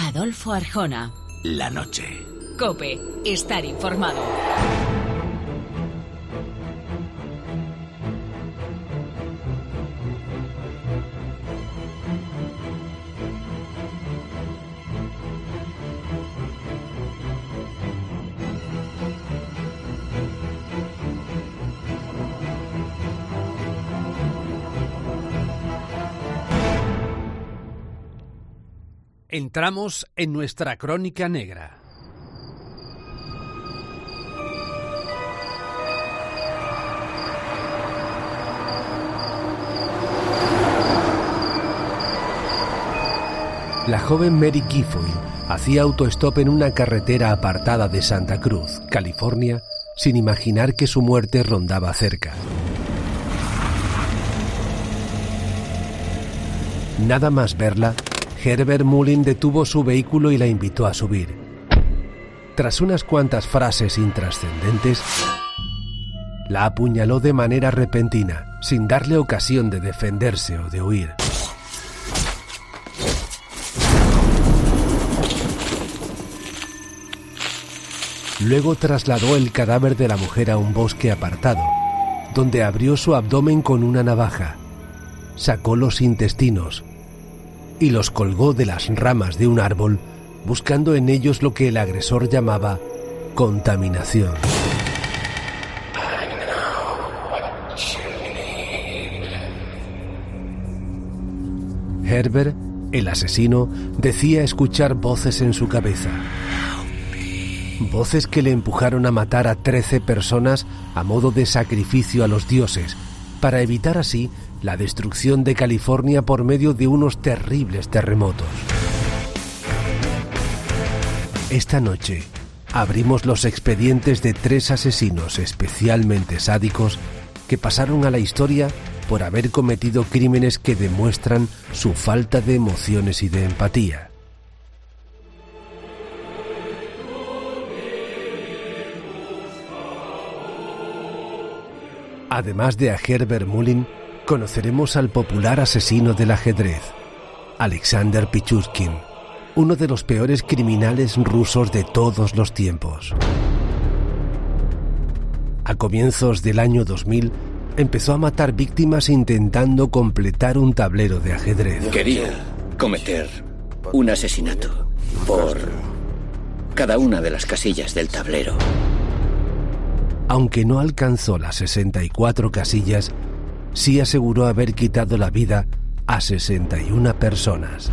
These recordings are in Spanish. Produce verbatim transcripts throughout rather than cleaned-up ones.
Adolfo Arjona. La noche. COPE. Estar informado. Entramos en nuestra crónica negra. La joven Mary Guilfoyle hacía autostop en una carretera apartada de Santa Cruz, California, sin imaginar que su muerte rondaba cerca. Nada más verla, Herbert Mullin detuvo su vehículo y la invitó a subir. Tras unas cuantas frases intrascendentes, la apuñaló de manera repentina, sin darle ocasión de defenderse o de huir. Luego trasladó el cadáver de la mujer a un bosque apartado, donde abrió su abdomen con una navaja, sacó los intestinos y los colgó de las ramas de un árbol, buscando en ellos lo que el agresor llamaba contaminación. Herbert, el asesino, decía escuchar voces en su cabeza. Voces que le empujaron a matar a trece personas a modo de sacrificio a los dioses, para evitar así la destrucción de California por medio de unos terribles terremotos. Esta noche abrimos los expedientes de tres asesinos especialmente sádicos que pasaron a la historia por haber cometido crímenes que demuestran su falta de emociones y de empatía. Además de a Herbert Mullin, conoceremos al popular asesino del ajedrez, Alexander Pichushkin, uno de los peores criminales rusos de todos los tiempos. A comienzos del año dos mil, empezó a matar víctimas intentando completar un tablero de ajedrez. Quería cometer un asesinato por cada una de las casillas del tablero. Aunque no alcanzó las sesenta y cuatro casillas, sí aseguró haber quitado la vida a sesenta y una personas.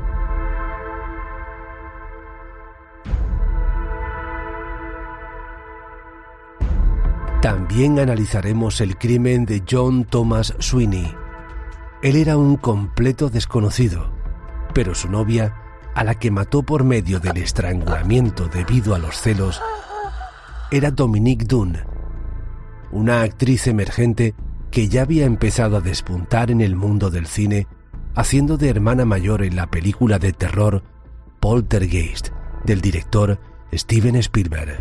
También analizaremos el crimen de John Thomas Sweeney. Él era un completo desconocido, pero su novia, a la que mató por medio del estrangulamiento debido a los celos, era Dominique Dunne, una actriz emergente que ya había empezado a despuntar en el mundo del cine, haciendo de hermana mayor en la película de terror Poltergeist, del director Steven Spielberg.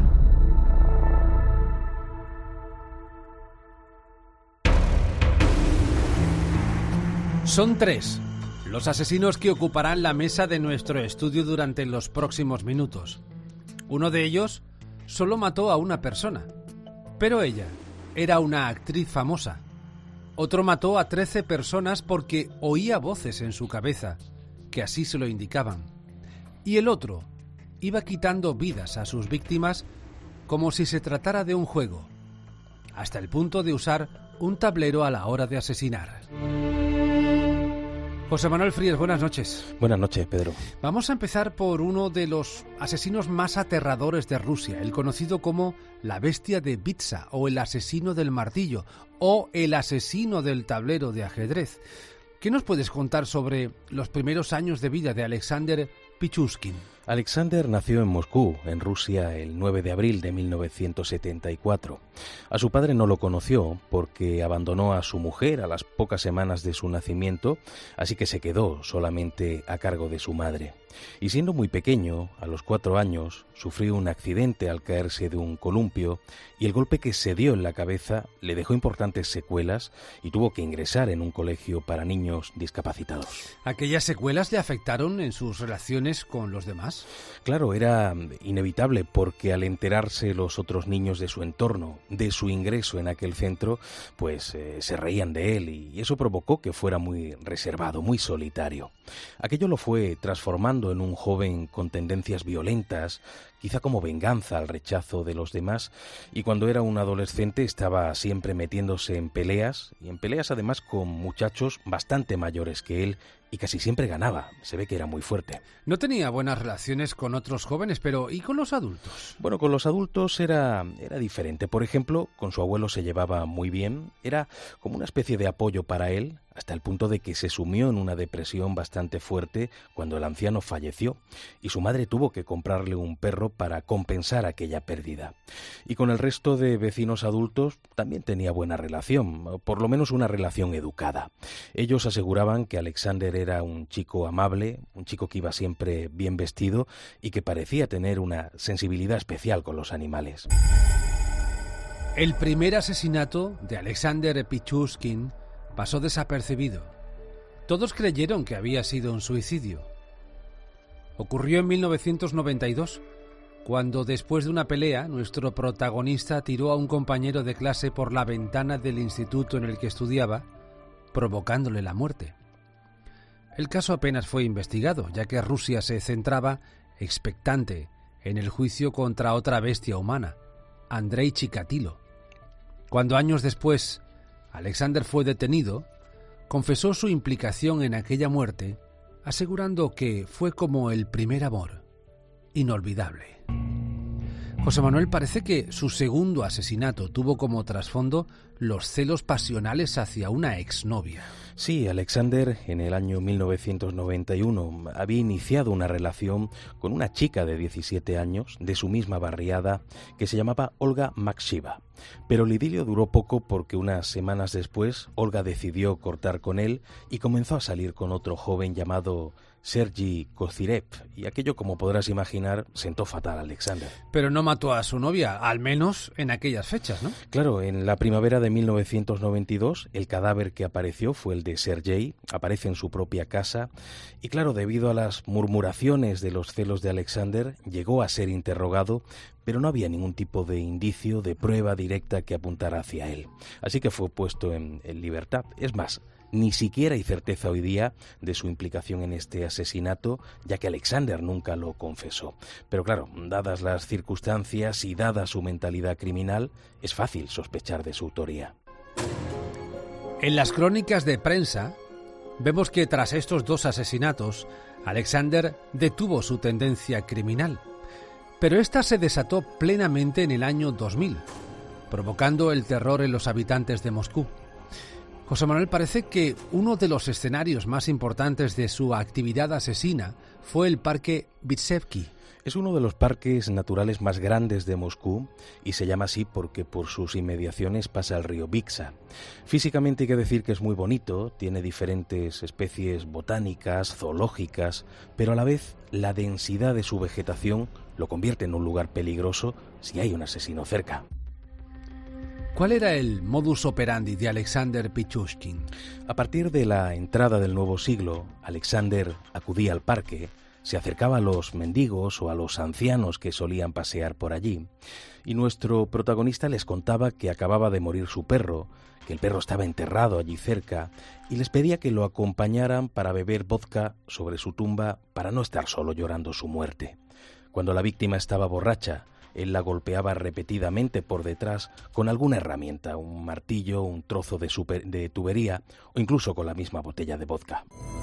Son tres los asesinos que ocuparán la mesa de nuestro estudio durante los próximos minutos. Uno de ellos solo mató a una persona, pero ella era una actriz famosa. Otro mató a trece personas porque oía voces en su cabeza, que así se lo indicaban. Y el otro iba quitando vidas a sus víctimas como si se tratara de un juego, hasta el punto de usar un tablero a la hora de asesinar. José Manuel Frías, buenas noches. Buenas noches, Pedro. Vamos a empezar por uno de los asesinos más aterradores de Rusia, el conocido como la bestia de Vitsa, o el asesino del martillo, o el asesino del tablero de ajedrez. ¿Qué nos puedes contar sobre los primeros años de vida de Alexander Pichushkin? Alexander nació en Moscú, en Rusia, el nueve de abril de mil novecientos setenta y cuatro. A su padre no lo conoció porque abandonó a su mujer a las pocas semanas de su nacimiento, así que se quedó solamente a cargo de su madre. Y siendo muy pequeño, a los cuatro años, sufrió un accidente al caerse de un columpio y el golpe que se dio en la cabeza le dejó importantes secuelas y tuvo que ingresar en un colegio para niños discapacitados. ¿Aquellas secuelas le afectaron en sus relaciones con los demás? Claro, era inevitable porque al enterarse los otros niños de su entorno, de su ingreso en aquel centro, pues eh, se reían de él y eso provocó que fuera muy reservado, muy solitario. Aquello lo fue transformando en un joven con tendencias violentas, quizá como venganza al rechazo de los demás, y cuando era un adolescente estaba siempre metiéndose en peleas, y en peleas además con muchachos bastante mayores que él, y casi siempre ganaba. Se ve que era muy fuerte. No tenía buenas relaciones con otros jóvenes, pero ¿y con los adultos? Bueno, con los adultos era, era diferente. Por ejemplo, con su abuelo se llevaba muy bien, era como una especie de apoyo para él, hasta el punto de que se sumió en una depresión bastante fuerte cuando el anciano falleció, y su madre tuvo que comprarle un perro para compensar aquella pérdida. Y con el resto de vecinos adultos también tenía buena relación, por lo menos una relación educada. Ellos aseguraban que Alexander era un chico amable, un chico que iba siempre bien vestido y que parecía tener una sensibilidad especial con los animales. El primer asesinato de Alexander Pichushkin pasó desapercibido. Todos creyeron que había sido un suicidio. Ocurrió en mil novecientos noventa y dos, cuando después de una pelea, nuestro protagonista tiró a un compañero de clase por la ventana del instituto en el que estudiaba, provocándole la muerte. El caso apenas fue investigado, ya que Rusia se centraba, expectante, en el juicio contra otra bestia humana, Andrei Chikatilo. Cuando años después Alexander fue detenido, confesó su implicación en aquella muerte, asegurando que fue como el primer amor, inolvidable. José Manuel, parece que su segundo asesinato tuvo como trasfondo los celos pasionales hacia una exnovia. Sí, Alexander en el año mil novecientos noventa y uno había iniciado una relación con una chica de diecisiete años de su misma barriada que se llamaba Olga Makshiva. Pero el idilio duró poco porque unas semanas después Olga decidió cortar con él y comenzó a salir con otro joven llamado Sergei Kozirev, y aquello, como podrás imaginar, sentó fatal a Alexander. Pero no mató a su novia, al menos en aquellas fechas, ¿no? Claro, en la primavera de mil novecientos noventa y dos el cadáver que apareció fue el de Sergei, aparece en su propia casa, y claro, debido a las murmuraciones de los celos de Alexander, llegó a ser interrogado, pero no había ningún tipo de indicio, de prueba directa que apuntara hacia él. Así que fue puesto en, en libertad. Es más, ni siquiera hay certeza hoy día de su implicación en este asesinato, ya que Alexander nunca lo confesó. Pero claro, dadas las circunstancias y dada su mentalidad criminal, es fácil sospechar de su autoría. En las crónicas de prensa vemos que tras estos dos asesinatos, Alexander detuvo su tendencia criminal. Pero esta se desató plenamente en el año dos mil, provocando el terror en los habitantes de Moscú. José Manuel, parece que uno de los escenarios más importantes de su actividad asesina fue el Parque Vitsevsky. Es uno de los parques naturales más grandes de Moscú y se llama así porque por sus inmediaciones pasa el río Viksa. Físicamente hay que decir que es muy bonito, tiene diferentes especies botánicas, zoológicas, pero a la vez la densidad de su vegetación lo convierte en un lugar peligroso si hay un asesino cerca. ¿Cuál era el modus operandi de Alexander Pichushkin? A partir de la entrada del nuevo siglo, Alexander acudía al parque, se acercaba a los mendigos o a los ancianos que solían pasear por allí, y nuestro protagonista les contaba que acababa de morir su perro, que el perro estaba enterrado allí cerca, y les pedía que lo acompañaran para beber vodka sobre su tumba para no estar solo llorando su muerte. Cuando la víctima estaba borracha, él la golpeaba repetidamente por detrás con alguna herramienta, un martillo, un trozo de, super, de tubería o incluso con la misma botella de vodka.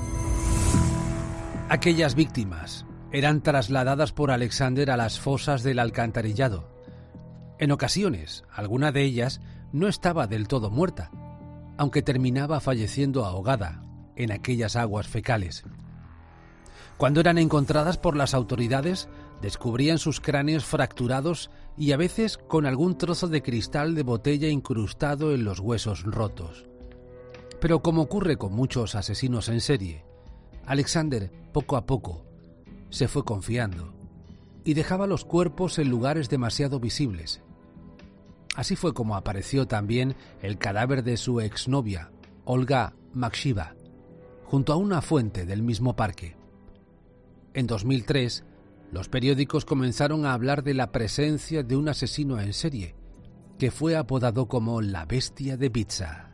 Aquellas víctimas eran trasladadas por Alexander a las fosas del alcantarillado. En ocasiones, alguna de ellas no estaba del todo muerta, aunque terminaba falleciendo ahogada en aquellas aguas fecales. Cuando eran encontradas por las autoridades, descubrían sus cráneos fracturados y a veces con algún trozo de cristal de botella incrustado en los huesos rotos. Pero como ocurre con muchos asesinos en serie, Alexander, poco a poco, se fue confiando y dejaba los cuerpos en lugares demasiado visibles. Así fue como apareció también el cadáver de su exnovia, Olga Makshiva, junto a una fuente del mismo parque. En dos mil tres, los periódicos comenzaron a hablar de la presencia de un asesino en serie, que fue apodado como la Bestia de Bitsa.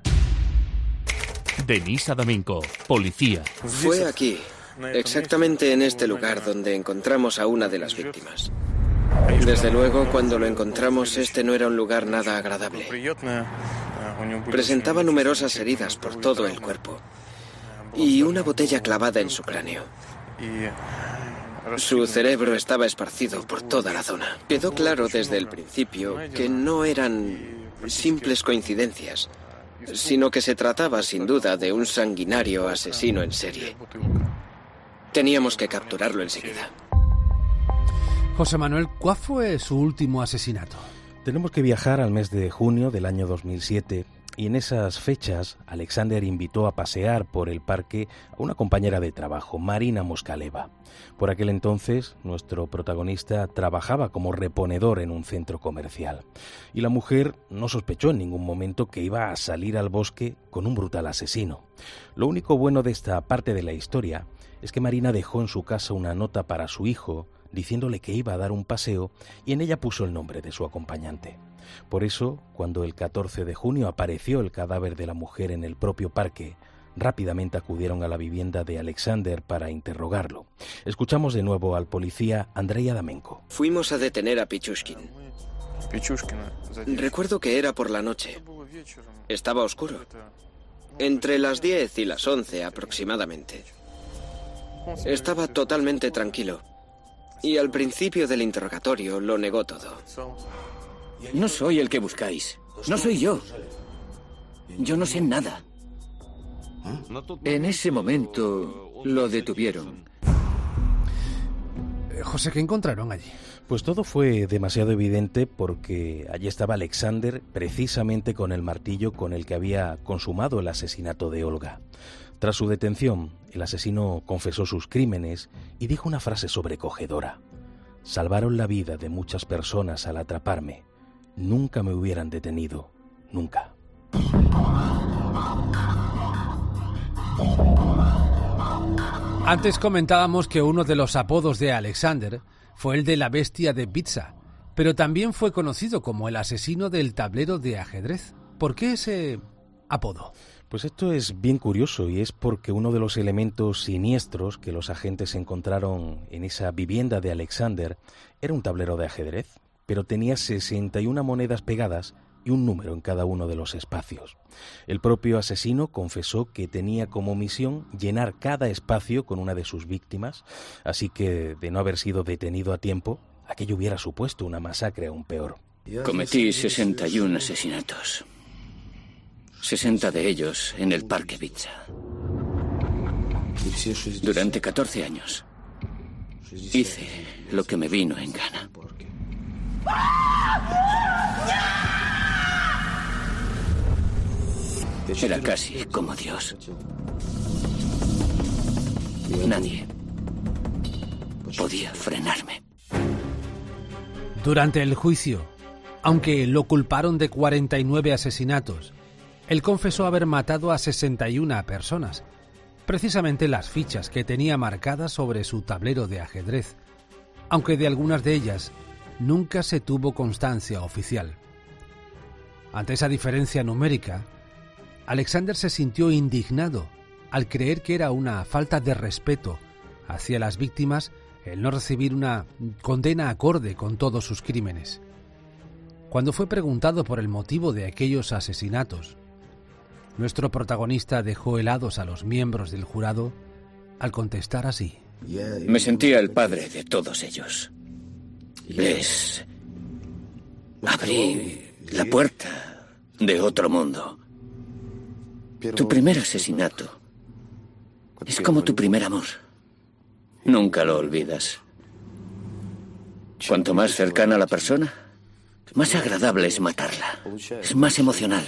Denis Adamenko, policía. Fue aquí, exactamente en este lugar donde encontramos a una de las víctimas. Desde luego, cuando lo encontramos, este no era un lugar nada agradable. Presentaba numerosas heridas por todo el cuerpo y una botella clavada en su cráneo. Su cerebro estaba esparcido por toda la zona. Quedó claro desde el principio que no eran simples coincidencias, sino que se trataba sin duda de un sanguinario asesino en serie. Teníamos que capturarlo enseguida. José Manuel, ¿cuál fue su último asesinato? Tenemos que viajar al mes de junio del año dos mil siete y en esas fechas Alexander invitó a pasear por el parque a una compañera de trabajo, Marina Moskaleva. Por aquel entonces, nuestro protagonista trabajaba como reponedor en un centro comercial y la mujer no sospechó en ningún momento que iba a salir al bosque con un brutal asesino. Lo único bueno de esta parte de la historia es que Marina dejó en su casa una nota para su hijo diciéndole que iba a dar un paseo y en ella puso el nombre de su acompañante. Por eso, cuando el catorce de junio apareció el cadáver de la mujer en el propio parque, rápidamente acudieron a la vivienda de Alexander para interrogarlo. Escuchamos de nuevo al policía Andrei Adamenko. Fuimos a detener a Pichushkin. Recuerdo que era por la noche. Estaba oscuro. Entre las diez y las once aproximadamente. Estaba totalmente tranquilo. Y al principio del interrogatorio lo negó todo. No soy el que buscáis. No soy yo. Yo no sé nada. En ese momento lo detuvieron. Eh, José, ¿qué encontraron allí? Pues todo fue demasiado evidente porque allí estaba Alexander precisamente con el martillo con el que había consumado el asesinato de Olga. Tras su detención, el asesino confesó sus crímenes y dijo una frase sobrecogedora. Salvaron la vida de muchas personas al atraparme. Nunca me hubieran detenido. Nunca. Antes comentábamos que uno de los apodos de Alexander fue el de la Bestia de Bitsa, pero también fue conocido como el asesino del tablero de ajedrez. ¿Por qué ese apodo? Pues esto es bien curioso y es porque uno de los elementos siniestros que los agentes encontraron en esa vivienda de Alexander era un tablero de ajedrez, pero tenía sesenta y una monedas pegadas y un número en cada uno de los espacios. El propio asesino confesó que tenía como misión llenar cada espacio con una de sus víctimas, así que de no haber sido detenido a tiempo, aquello hubiera supuesto una masacre aún peor. Cometí sesenta y un asesinatos. sesenta de ellos en el Parque Bitsa. Durante catorce años hice lo que me vino en gana. Era casi como Dios. Nadie podía frenarme. Durante el juicio, aunque lo culparon de cuarenta y nueve asesinatos, él confesó haber matado a sesenta y una personas, precisamente las fichas que tenía marcadas sobre su tablero de ajedrez, aunque de algunas de ellas nunca se tuvo constancia oficial. Ante esa diferencia numérica, Alexander se sintió indignado al creer que era una falta de respeto hacia las víctimas el no recibir una condena acorde con todos sus crímenes. Cuando fue preguntado por el motivo de aquellos asesinatos, nuestro protagonista dejó helados a los miembros del jurado al contestar así. Me sentía el padre de todos ellos. Les abrí la puerta de otro mundo. Tu primer asesinato es como tu primer amor. Nunca lo olvidas. Cuanto más cercana a la persona, más agradable es matarla. Es más emocional.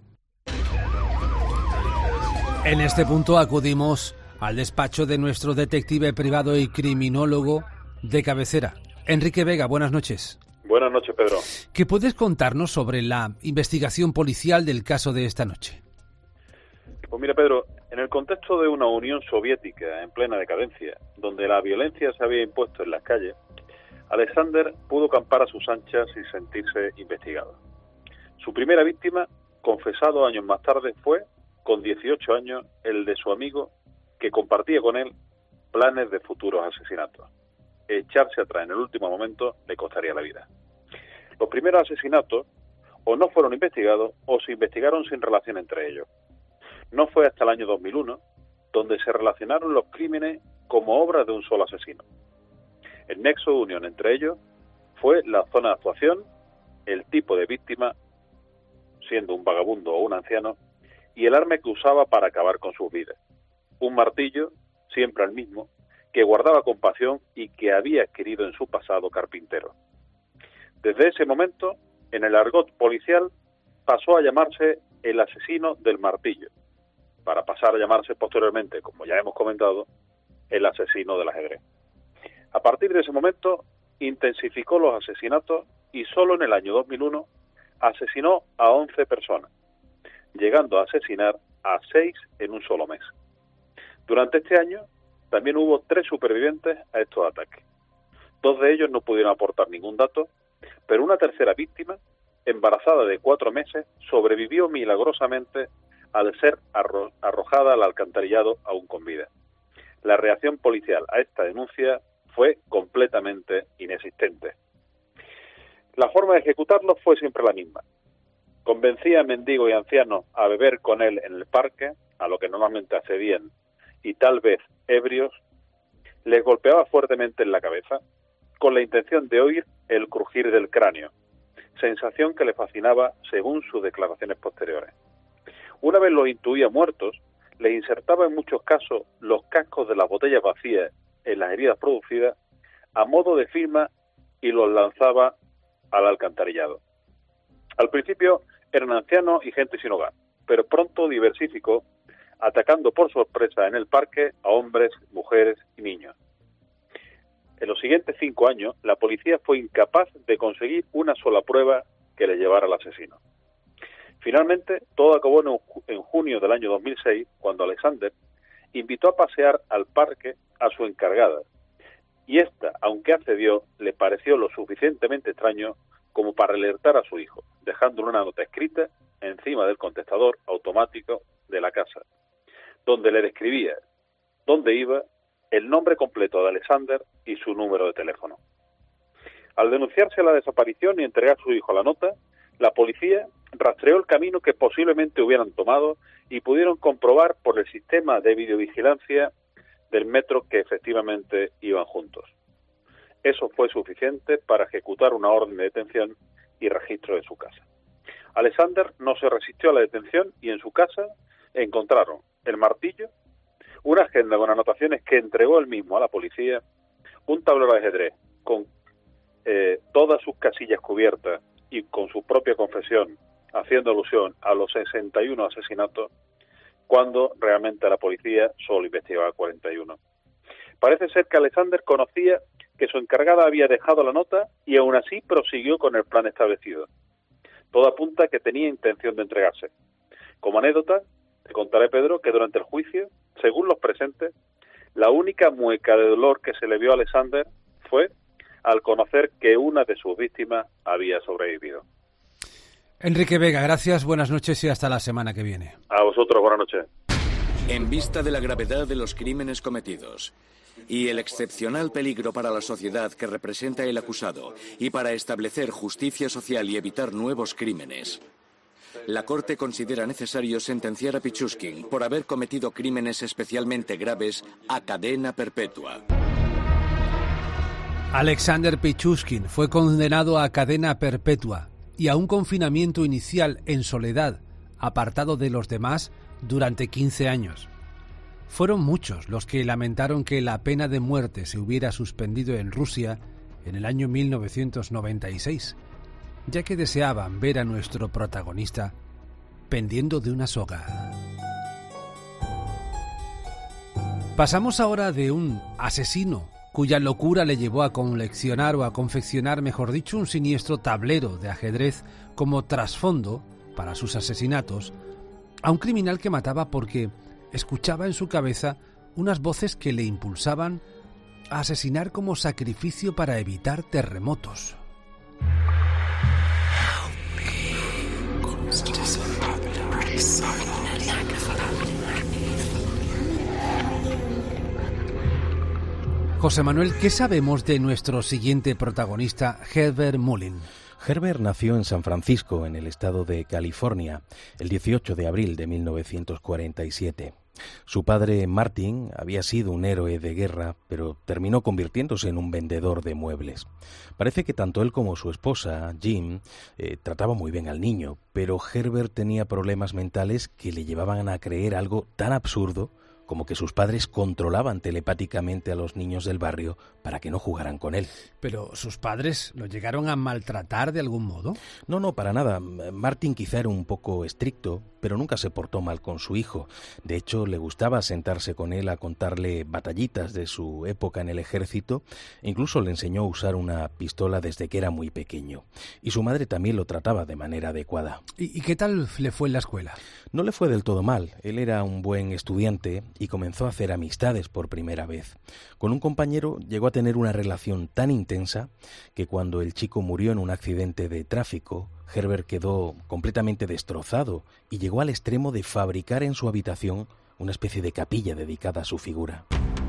En este punto acudimos al despacho de nuestro detective privado y criminólogo de cabecera, Enrique Vega. Buenas noches. Buenas noches, Pedro. ¿Qué puedes contarnos sobre la investigación policial del caso de esta noche? Pues mira, Pedro, en el contexto de una Unión Soviética en plena decadencia, donde la violencia se había impuesto en las calles, Alexander pudo campar a sus anchas y sentirse investigado. Su primera víctima, confesado años más tarde, fue, con dieciocho años, el de su amigo que compartía con él planes de futuros asesinatos. Echarse atrás en el último momento le costaría la vida. Los primeros asesinatos o no fueron investigados o se investigaron sin relación entre ellos. No fue hasta el año dos mil uno donde se relacionaron los crímenes como obra de un solo asesino. El nexo de unión entre ellos fue la zona de actuación, el tipo de víctima, siendo un vagabundo o un anciano, y el arma que usaba para acabar con sus vidas. Un martillo, siempre el mismo, que guardaba con pasión y que había adquirido en su pasado carpintero. Desde ese momento, en el argot policial, pasó a llamarse el asesino del martillo, para pasar a llamarse posteriormente, como ya hemos comentado, el asesino del ajedrez. A partir de ese momento, intensificó los asesinatos y solo en el año dos mil uno asesinó a once personas, llegando a asesinar a seis en un solo mes. Durante este año también hubo tres supervivientes a estos ataques. Dos de ellos no pudieron aportar ningún dato, pero una tercera víctima, embarazada de cuatro meses, sobrevivió milagrosamente al ser arro- arrojada al alcantarillado aún con vida. La reacción policial a esta denuncia fue completamente inexistente. La forma de ejecutarlo fue siempre la misma. Convencía a mendigos y ancianos a beber con él en el parque, a lo que normalmente accedían, y tal vez ebrios, les golpeaba fuertemente en la cabeza, con la intención de oír el crujir del cráneo, sensación que le fascinaba según sus declaraciones posteriores. Una vez los intuía muertos, les insertaba en muchos casos los cascos de las botellas vacías en las heridas producidas a modo de firma y los lanzaba al alcantarillado. Al principio eran ancianos y gente sin hogar, pero pronto diversificó, atacando por sorpresa en el parque a hombres, mujeres y niños. En los siguientes cinco años, la policía fue incapaz de conseguir una sola prueba que le llevara al asesino. Finalmente, todo acabó en, en junio del año dos mil seis, cuando Alexander invitó a pasear al parque a su encargada, y ésta, aunque accedió, le pareció lo suficientemente extraño como para alertar a su hijo, dejándole una nota escrita encima del contestador automático de la casa, donde le describía dónde iba, el nombre completo de Alexander y su número de teléfono. Al denunciarse la desaparición y entregar a su hijo la nota, la policía rastreó el camino que posiblemente hubieran tomado y pudieron comprobar por el sistema de videovigilancia del metro que efectivamente iban juntos. Eso fue suficiente para ejecutar una orden de detención y registro de su casa. Alexander no se resistió a la detención y en su casa encontraron el martillo, una agenda con anotaciones que entregó él mismo a la policía, un tablero de ajedrez con eh, todas sus casillas cubiertas y con su propia confesión, haciendo alusión a los sesenta y uno asesinatos, cuando realmente la policía solo investigaba cuarenta y uno. Parece ser que Alexander conocía que su encargada había dejado la nota y aún así prosiguió con el plan establecido. Todo apunta a que tenía intención de entregarse. Como anécdota, te contaré, Pedro, que durante el juicio, según los presentes, la única mueca de dolor que se le vio a Alexander fue al conocer que una de sus víctimas había sobrevivido. Enrique Vega, gracias, buenas noches y hasta la semana que viene. A vosotros, buenas noches. En vista de la gravedad de los crímenes cometidos y el excepcional peligro para la sociedad que representa el acusado y para establecer justicia social y evitar nuevos crímenes, la Corte considera necesario sentenciar a Pichushkin por haber cometido crímenes especialmente graves a cadena perpetua. Alexander Pichushkin fue condenado a cadena perpetua y a un confinamiento inicial en soledad, apartado de los demás, durante quince años. Fueron muchos los que lamentaron que la pena de muerte se hubiera suspendido en Rusia en el año mil novecientos noventa y seis, ya que deseaban ver a nuestro protagonista pendiendo de una soga. Pasamos ahora de un asesino cuya locura le llevó a coleccionar o a confeccionar, mejor dicho, un siniestro tablero de ajedrez como trasfondo para sus asesinatos, a un criminal que mataba porque escuchaba en su cabeza unas voces que le impulsaban a asesinar como sacrificio para evitar terremotos. José Manuel, ¿qué sabemos de nuestro siguiente protagonista, Herbert Mullin? Herbert nació en San Francisco, en el estado de California, el dieciocho de abril de mil novecientos cuarenta y siete. Su padre, Martin, había sido un héroe de guerra, pero terminó convirtiéndose en un vendedor de muebles. Parece que tanto él como su esposa, Jim, eh, trataba muy bien al niño, pero Herbert tenía problemas mentales que le llevaban a creer algo tan absurdo como que sus padres controlaban telepáticamente a los niños del barrio para que no jugaran con él. ¿Pero sus padres lo llegaron a maltratar de algún modo? No, no, para nada. Martin quizá era un poco estricto, pero nunca se portó mal con su hijo. De hecho, le gustaba sentarse con él a contarle batallitas de su época en el ejército. Incluso le enseñó a usar una pistola desde que era muy pequeño. Y su madre también lo trataba de manera adecuada. ¿Y, y qué tal le fue en la escuela? No le fue del todo mal. Él era un buen estudiante y comenzó a hacer amistades por primera vez. Con un compañero llegó a tener una relación tan intensa que cuando el chico murió en un accidente de tráfico, Herbert quedó completamente destrozado y llegó al extremo de fabricar en su habitación una especie de capilla dedicada a su figura.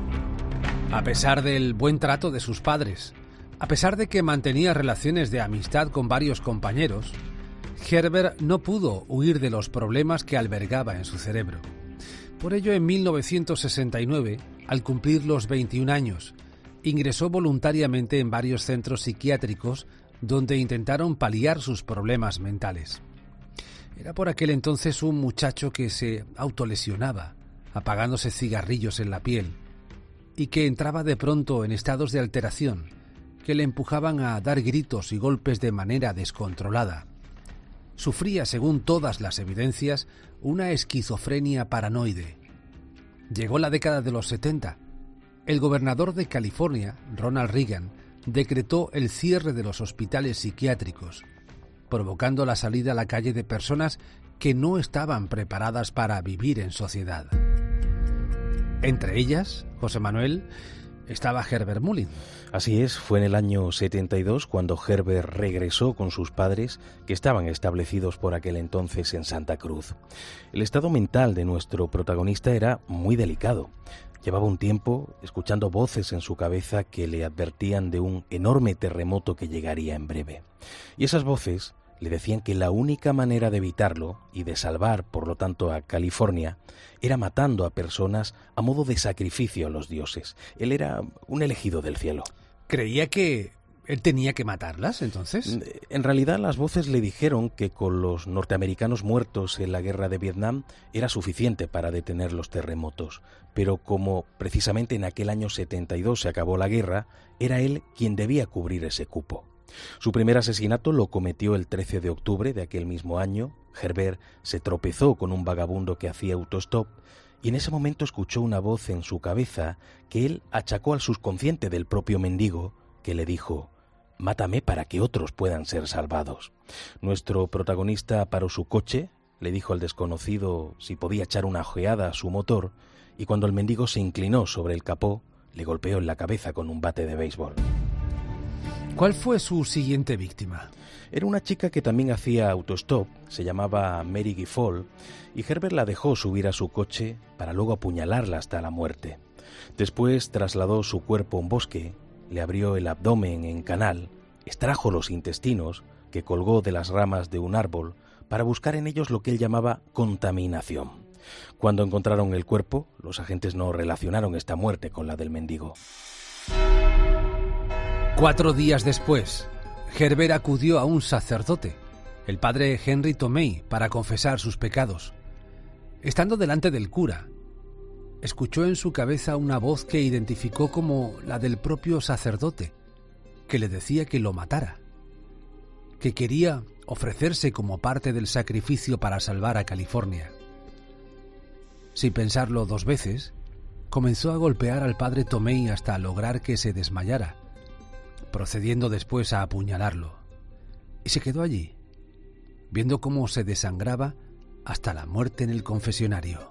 A pesar del buen trato de sus padres, a pesar de que mantenía relaciones de amistad con varios compañeros, Herbert no pudo huir de los problemas que albergaba en su cerebro. Por ello, en mil novecientos sesenta y nueve, al cumplir los veintiún años, ingresó voluntariamente en varios centros psiquiátricos donde intentaron paliar sus problemas mentales. Era por aquel entonces un muchacho que se autolesionaba, apagándose cigarrillos en la piel, y que entraba de pronto en estados de alteración que le empujaban a dar gritos y golpes de manera descontrolada. Sufría, según todas las evidencias, una esquizofrenia paranoide. Llegó la década de los setenta. El gobernador de California, Ronald Reagan, decretó el cierre de los hospitales psiquiátricos, provocando la salida a la calle de personas que no estaban preparadas para vivir en sociedad. Entre ellas, José Manuel, estaba Herbert Mullin. Así es, fue en el año setenta y dos cuando Herbert regresó con sus padres, que estaban establecidos por aquel entonces en Santa Cruz. El estado mental de nuestro protagonista era muy delicado. Llevaba un tiempo escuchando voces en su cabeza que le advertían de un enorme terremoto que llegaría en breve. Y esas voces le decían que la única manera de evitarlo y de salvar, por lo tanto, a California, era matando a personas a modo de sacrificio a los dioses. Él era un elegido del cielo. ¿Creía que él tenía que matarlas, entonces? En realidad, las voces le dijeron que con los norteamericanos muertos en la guerra de Vietnam era suficiente para detener los terremotos. Pero como precisamente en aquel año setenta y dos se acabó la guerra, era él quien debía cubrir ese cupo. Su primer asesinato lo cometió el trece de octubre de aquel mismo año. Herbert se tropezó con un vagabundo que hacía autostop y en ese momento escuchó una voz en su cabeza que él achacó al subconsciente del propio mendigo, que le dijo: «Mátame para que otros puedan ser salvados». Nuestro protagonista paró su coche, le dijo al desconocido si podía echar una ojeada a su motor y cuando el mendigo se inclinó sobre el capó, le golpeó en la cabeza con un bate de béisbol. ¿Cuál fue su siguiente víctima? Era una chica que también hacía autostop, se llamaba Mary Gifford, y Herbert la dejó subir a su coche para luego apuñalarla hasta la muerte. Después trasladó su cuerpo a un bosque, le abrió el abdomen en canal, extrajo los intestinos que colgó de las ramas de un árbol para buscar en ellos lo que él llamaba contaminación. Cuando encontraron el cuerpo, los agentes no relacionaron esta muerte con la del mendigo. Cuatro días después, Herbert acudió a un sacerdote, el padre Henry Tomei, para confesar sus pecados. Estando delante del cura, escuchó en su cabeza una voz que identificó como la del propio sacerdote, que le decía que lo matara, que quería ofrecerse como parte del sacrificio para salvar a California. Sin pensarlo dos veces, comenzó a golpear al padre Tomei hasta lograr que se desmayara, procediendo después a apuñalarlo. Y se quedó allí, viendo cómo se desangraba hasta la muerte en el confesionario.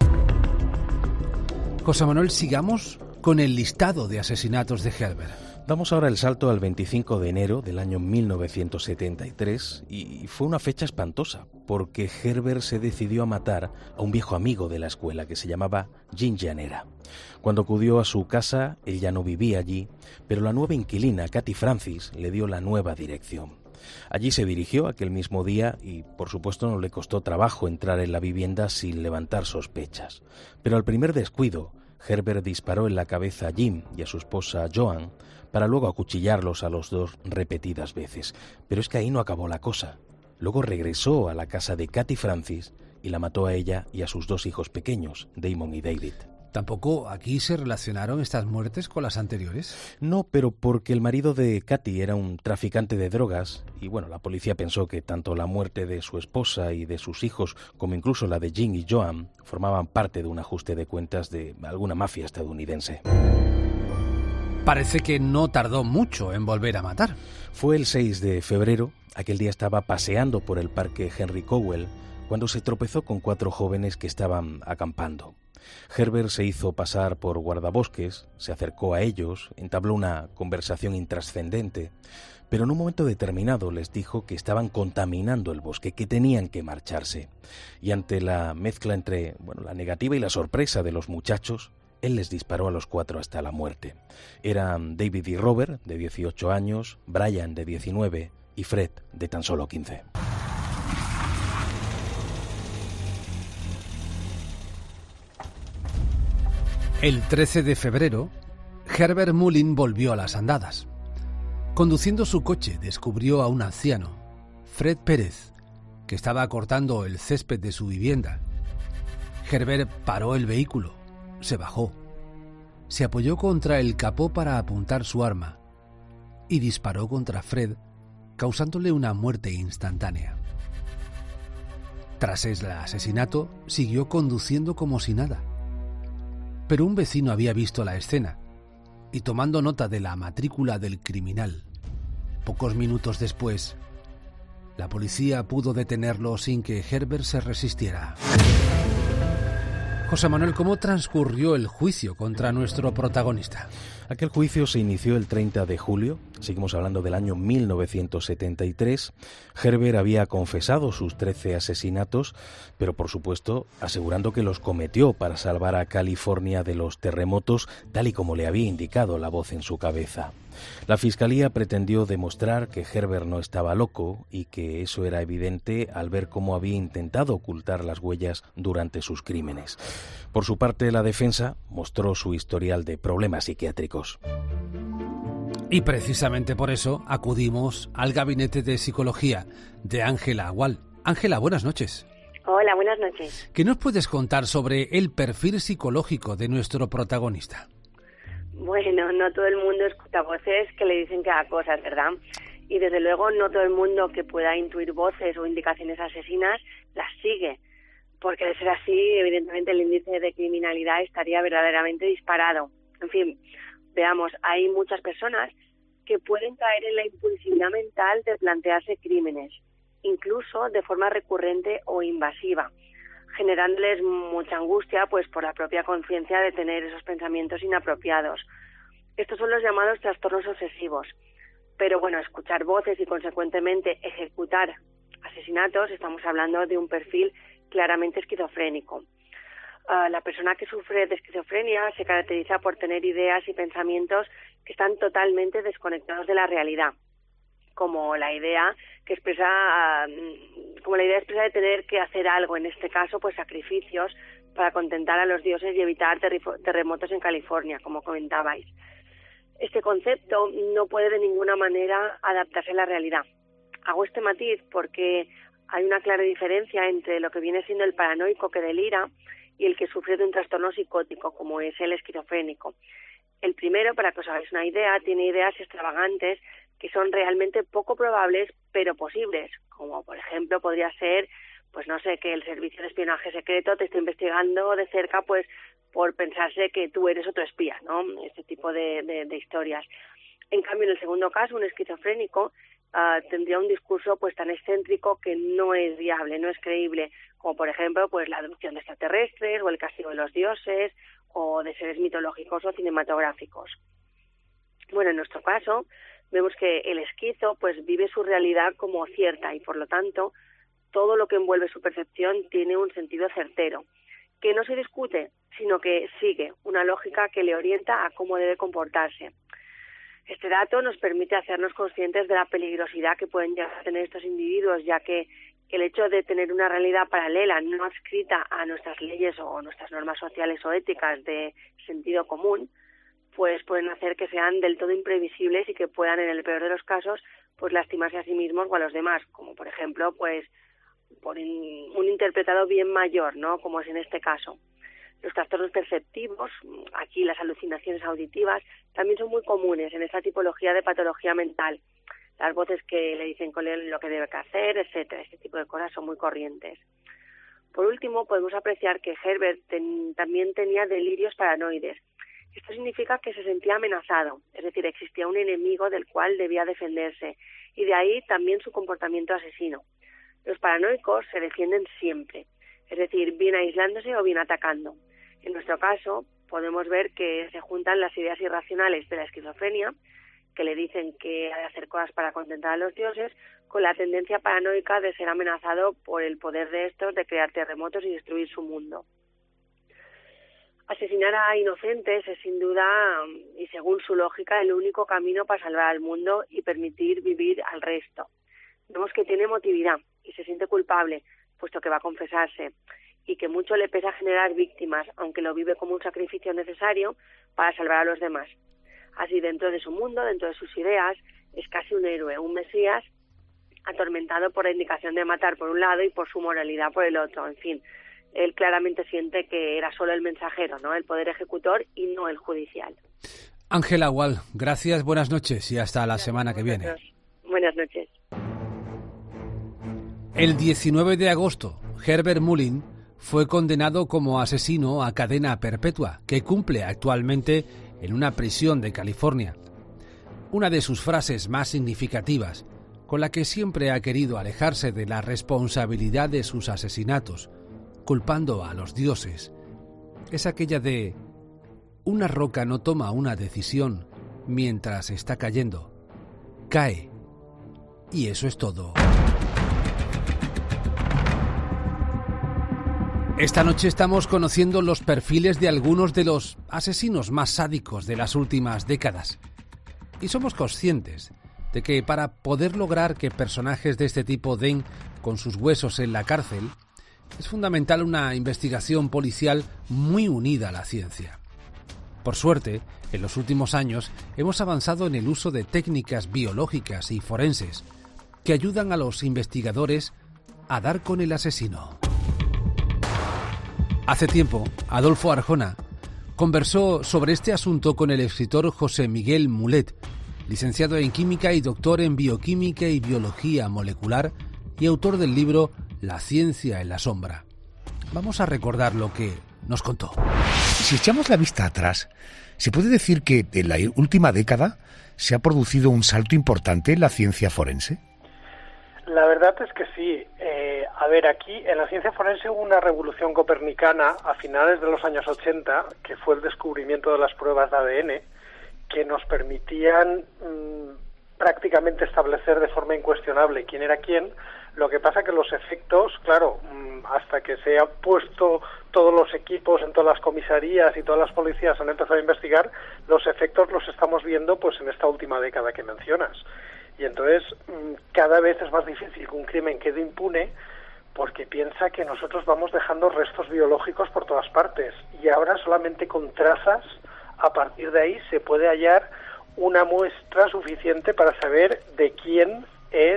José Manuel, sigamos con el listado de asesinatos de Herbert. Damos ahora el salto al veinticinco de enero del año mil novecientos setenta y tres y fue una fecha espantosa porque Herbert se decidió a matar a un viejo amigo de la escuela que se llamaba Jim Llanera. Cuando acudió a su casa, él ya no vivía allí, pero la nueva inquilina, Katy Francis, le dio la nueva dirección. Allí se dirigió aquel mismo día y, por supuesto, no le costó trabajo entrar en la vivienda sin levantar sospechas. Pero al primer descuido, Herbert disparó en la cabeza a Jim y a su esposa Joan para luego acuchillarlos a los dos repetidas veces. Pero es que ahí no acabó la cosa. Luego regresó a la casa de Katy Francis y la mató a ella y a sus dos hijos pequeños, Damon y David. ¿Tampoco aquí se relacionaron estas muertes con las anteriores? No, pero porque el marido de Katy era un traficante de drogas y bueno, la policía pensó que tanto la muerte de su esposa y de sus hijos como incluso la de Jim y Joan formaban parte de un ajuste de cuentas de alguna mafia estadounidense. Parece que no tardó mucho en volver a matar. Fue el seis de febrero, aquel día estaba paseando por el parque Henry Cowell cuando se tropezó con cuatro jóvenes que estaban acampando. Herbert se hizo pasar por guardabosques, se acercó a ellos, entabló una conversación intrascendente, pero en un momento determinado les dijo que estaban contaminando el bosque, que tenían que marcharse. Y ante la mezcla entre bueno, la negativa y la sorpresa de los muchachos, él les disparó a los cuatro hasta la muerte. Eran David y Robert, de dieciocho años, Brian, de diecinueve, y Fred, de tan solo quince. El trece de febrero, Herbert Mullin volvió a las andadas. Conduciendo su coche, descubrió a un anciano, Fred Pérez, que estaba cortando el césped de su vivienda. Herbert paró el vehículo, se bajó, se apoyó contra el capó para apuntar su arma y disparó contra Fred, causándole una muerte instantánea. Tras el asesinato, siguió conduciendo como si nada. Pero un vecino había visto la escena y, tomando nota de la matrícula del criminal, pocos minutos después, la policía pudo detenerlo sin que Herbert se resistiera. José Manuel, ¿cómo transcurrió el juicio contra nuestro protagonista? Aquel juicio se inició el treinta de julio, seguimos hablando del año mil novecientos setenta y tres. Herbert había confesado sus trece asesinatos, pero por supuesto asegurando que los cometió para salvar a California de los terremotos, tal y como le había indicado la voz en su cabeza. La fiscalía pretendió demostrar que Herbert no estaba loco y que eso era evidente al ver cómo había intentado ocultar las huellas durante sus crímenes. Por su parte, la defensa mostró su historial de problemas psiquiátricos. Y precisamente por eso acudimos al gabinete de psicología de Ángela Agual. Ángela, buenas noches. Hola, buenas noches. ¿Qué nos puedes contar sobre el perfil psicológico de nuestro protagonista? Bueno, no todo el mundo escucha voces que le dicen que haga cosas, ¿verdad? Y desde luego no todo el mundo que pueda intuir voces o indicaciones asesinas las sigue, porque de ser así, evidentemente el índice de criminalidad estaría verdaderamente disparado. En fin, veamos, hay muchas personas que pueden caer en la impulsividad mental de plantearse crímenes, incluso de forma recurrente o invasiva, generándoles mucha angustia pues por la propia conciencia de tener esos pensamientos inapropiados. Estos son los llamados trastornos obsesivos. Pero bueno, escuchar voces y consecuentemente ejecutar asesinatos, estamos hablando de un perfil claramente esquizofrénico. Uh, la persona que sufre de esquizofrenia se caracteriza por tener ideas y pensamientos que están totalmente desconectados de la realidad, como la idea que expresa uh, como la idea expresa de tener que hacer algo, en este caso pues sacrificios para contentar a los dioses y evitar terri- terremotos en California, como comentabais. Este concepto no puede de ninguna manera adaptarse a la realidad. Hago este matiz porque hay una clara diferencia entre lo que viene siendo el paranoico que delira y el que sufre de un trastorno psicótico, como es el esquizofrénico. El primero, para que os hagáis una idea, tiene ideas extravagantes que son realmente poco probables, pero posibles, como por ejemplo podría ser, pues no sé, que el servicio de espionaje secreto te esté investigando de cerca, pues por pensarse que tú eres otro espía, ¿no? Este tipo de, de, de historias. En cambio, en el segundo caso, un esquizofrénico uh, tendría un discurso pues tan excéntrico que no es viable, no es creíble, como por ejemplo pues la adopción de extraterrestres o el castigo de los dioses o de seres mitológicos o cinematográficos. Bueno, en nuestro caso vemos que el esquizo pues vive su realidad como cierta y por lo tanto todo lo que envuelve su percepción tiene un sentido certero, que no se discute, sino que sigue una lógica que le orienta a cómo debe comportarse. Este dato nos permite hacernos conscientes de la peligrosidad que pueden llegar a tener estos individuos, ya que el hecho de tener una realidad paralela no adscrita a nuestras leyes o nuestras normas sociales o éticas de sentido común, pues pueden hacer que sean del todo imprevisibles y que puedan, en el peor de los casos, pues lastimarse a sí mismos o a los demás, como por ejemplo, pues por un interpretado bien mayor, ¿no? Como es en este caso. Los trastornos perceptivos, aquí las alucinaciones auditivas, también son muy comunes en esta tipología de patología mental. Las voces que le dicen con él lo que debe hacer, etcétera. Este tipo de cosas son muy corrientes. Por último, podemos apreciar que Herbert ten, también tenía delirios paranoides. Esto significa que se sentía amenazado, es decir, existía un enemigo del cual debía defenderse, y de ahí también su comportamiento asesino. Los paranoicos se defienden siempre, es decir, bien aislándose o bien atacando. En nuestro caso, podemos ver que se juntan las ideas irracionales de la esquizofrenia, que le dicen que ha de hacer cosas para contentar a los dioses, con la tendencia paranoica de ser amenazado por el poder de estos de crear terremotos y destruir su mundo. Asesinar a inocentes es sin duda, y según su lógica, el único camino para salvar al mundo y permitir vivir al resto. Vemos que tiene emotividad y se siente culpable, puesto que va a confesarse, y que mucho le pesa generar víctimas, aunque lo vive como un sacrificio necesario para salvar a los demás. Así, dentro de su mundo, dentro de sus ideas, es casi un héroe, un mesías, atormentado por la indicación de matar por un lado y por su moralidad por el otro. En fin, él claramente siente que era solo el mensajero, ¿no? El poder ejecutor y no el judicial. Ángela Gual, gracias, buenas noches y hasta la semana que viene. Buenas noches. El diecinueve de agosto, Herbert Mullin fue condenado como asesino a cadena perpetua, que cumple actualmente en una prisión de California. Una de sus frases más significativas, con la que siempre ha querido alejarse de la responsabilidad de sus asesinatos, culpando a los dioses, es aquella de: una roca no toma una decisión mientras está cayendo, cae, y eso es todo. Esta noche estamos conociendo los perfiles de algunos de los asesinos más sádicos de las últimas décadas. Y somos conscientes de que para poder lograr que personajes de este tipo den con sus huesos en la cárcel, es fundamental una investigación policial muy unida a la ciencia. Por suerte, en los últimos años hemos avanzado en el uso de técnicas biológicas y forenses que ayudan a los investigadores a dar con el asesino. Hace tiempo, Adolfo Arjona conversó sobre este asunto con el escritor José Miguel Mulet, licenciado en Química y doctor en Bioquímica y Biología Molecular y autor del libro La ciencia en la sombra. Vamos a recordar lo que nos contó. Si echamos la vista atrás, se puede decir que en la última década se ha producido un salto importante en la ciencia forense. La verdad es que sí. Eh, a ver, aquí en la ciencia forense hubo una revolución copernicana a finales de los años ochenta, que fue el descubrimiento de las pruebas de A D N, que nos permitían mmm, prácticamente establecer de forma incuestionable quién era quién. Lo que pasa que los efectos, claro, mmm, hasta que se han puesto todos los equipos en todas las comisarías y todas las policías han empezado a investigar, los efectos los estamos viendo pues en esta última década que mencionas. Y entonces cada vez es más difícil que un crimen quede impune porque piensa que nosotros vamos dejando restos biológicos por todas partes y ahora solamente con trazas, a partir de ahí se puede hallar una muestra suficiente para saber de quién es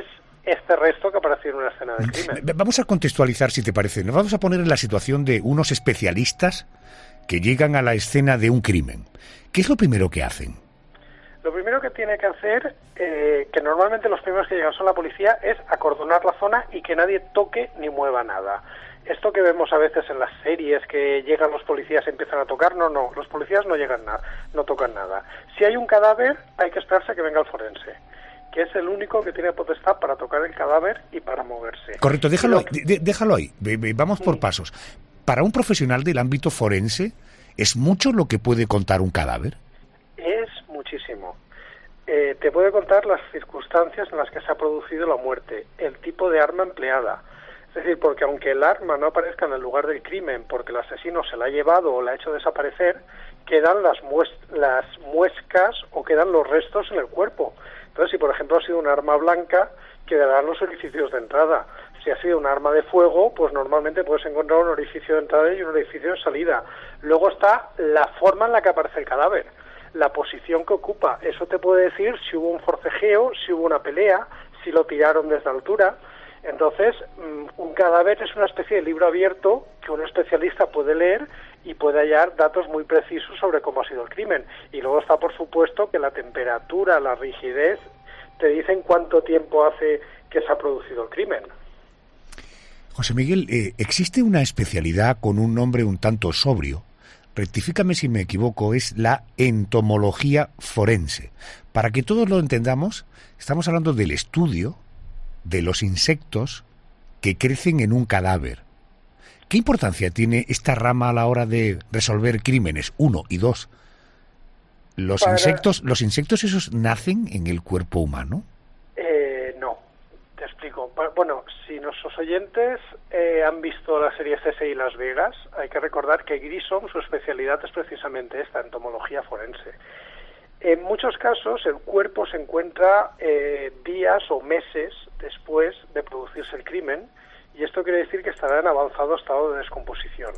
este resto que apareció en una escena de crimen. Vamos a contextualizar, si te parece. Nos vamos a poner en la situación de unos especialistas que llegan a la escena de un crimen. ¿Qué es lo primero que hacen? Lo primero que tiene que hacer, eh, que normalmente los primeros que llegan son la policía, es acordonar la zona y que nadie toque ni mueva nada. Esto que vemos a veces en las series, que llegan los policías y empiezan a tocar, no, no, los policías no llegan nada, no tocan nada. Si hay un cadáver, hay que esperarse a que venga el forense, que es el único que tiene potestad para tocar el cadáver y para moverse. Correcto, déjalo ahí, de, déjalo ahí, vamos por pasos. Para un profesional del ámbito forense, ¿es mucho lo que puede contar un cadáver? Es muchísimo. Eh, te puede contar las circunstancias en las que se ha producido la muerte, el tipo de arma empleada. Es decir, porque aunque el arma no aparezca en el lugar del crimen porque el asesino se la ha llevado o la ha hecho desaparecer, quedan las, muest las muescas o quedan los restos en el cuerpo. Entonces, si por ejemplo ha sido un arma blanca, quedarán los orificios de entrada. Si ha sido un arma de fuego, pues normalmente puedes encontrar un orificio de entrada y un orificio de salida. Luego está la forma en la que aparece el cadáver, la posición que ocupa. Eso te puede decir si hubo un forcejeo, si hubo una pelea, si lo tiraron desde altura. Entonces, un cadáver es una especie de libro abierto que un especialista puede leer y puede hallar datos muy precisos sobre cómo ha sido el crimen. Y luego está, por supuesto, que la temperatura, la rigidez, te dicen cuánto tiempo hace que se ha producido el crimen. José Miguel, eh, existe una especialidad con un nombre un tanto sobrio, rectifícame si me equivoco, es la entomología forense. Para que todos lo entendamos, estamos hablando del estudio de los insectos que crecen en un cadáver. ¿Qué importancia tiene esta rama a la hora de resolver crímenes? Uno, y dos, ¿los Para... insectos los insectos esos nacen en el cuerpo humano? Eh, no, te explico. Bueno, si nuestros oyentes eh, han visto la serie C S I Las Vegas, hay que recordar que Grissom, su especialidad es precisamente esta, entomología forense. En muchos casos el cuerpo se encuentra eh, días o meses después de producirse el crimen, y esto quiere decir que estará en avanzado estado de descomposición.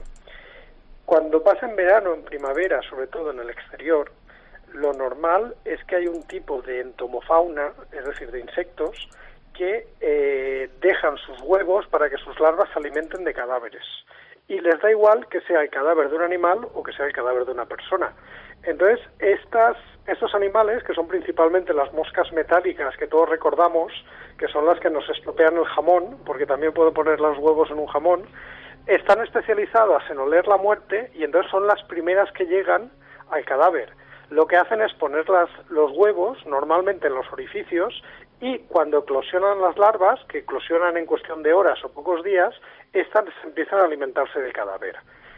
Cuando pasa en verano, en primavera, sobre todo en el exterior, lo normal es que hay un tipo de entomofauna, es decir, de insectos, que eh, dejan sus huevos para que sus larvas se alimenten de cadáveres. Y les da igual que sea el cadáver de un animal o que sea el cadáver de una persona. Entonces, estas, estos animales, que son principalmente las moscas metálicas que todos recordamos, que son las que nos estropean el jamón, porque también puedo poner los huevos en un jamón, están especializadas en oler la muerte y entonces son las primeras que llegan al cadáver. Lo que hacen es poner las, los huevos, normalmente en los orificios, y cuando eclosionan las larvas, que eclosionan en cuestión de horas o pocos días, estas empiezan a alimentarse del cadáver.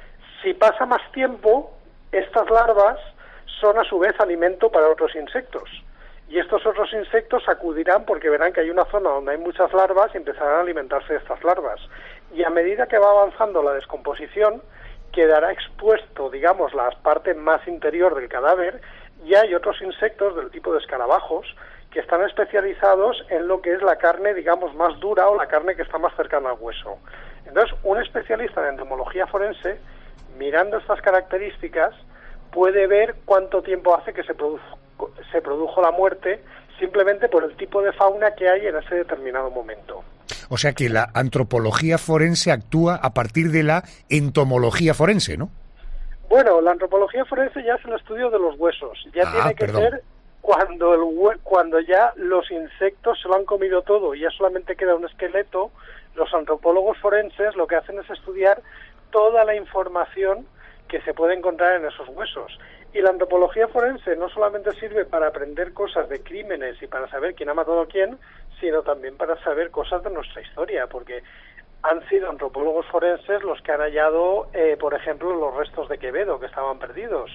Si pasa más tiempo, estas larvas son a su vez alimento para otros insectos. Y estos otros insectos acudirán porque verán que hay una zona donde hay muchas larvas y empezarán a alimentarse de estas larvas. Y a medida que va avanzando la descomposición, quedará expuesto, digamos, la parte más interior del cadáver, y hay otros insectos del tipo de escarabajos que están especializados en lo que es la carne, digamos, más dura o la carne que está más cercana al hueso. Entonces, un especialista en entomología forense, mirando estas características, puede ver cuánto tiempo hace que se produjo, se produjo la muerte simplemente por el tipo de fauna que hay en ese determinado momento. O sea que la antropología forense actúa a partir de la entomología forense, ¿no? Bueno, la antropología forense ya es el estudio de los huesos. Ya ah, tiene que perdón. ser cuando, el hue cuando ya los insectos se lo han comido todo y ya solamente queda un esqueleto. Los antropólogos forenses lo que hacen es estudiar toda la información que se puede encontrar en esos huesos. Y la antropología forense no solamente sirve para aprender cosas de crímenes y para saber quién ha matado a quién, sino también para saber cosas de nuestra historia, porque han sido antropólogos forenses los que han hallado, eh, por ejemplo, los restos de Quevedo, que estaban perdidos,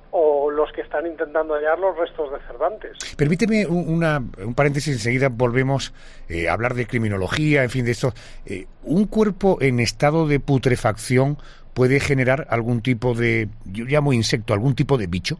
o los que están intentando hallar los restos de Cervantes. Permíteme un, una, un paréntesis, enseguida volvemos eh, a hablar de criminología, en fin, de esto. Eh, ¿Un cuerpo en estado de putrefacción puede generar algún tipo de, yo llamo insecto, algún tipo de bicho?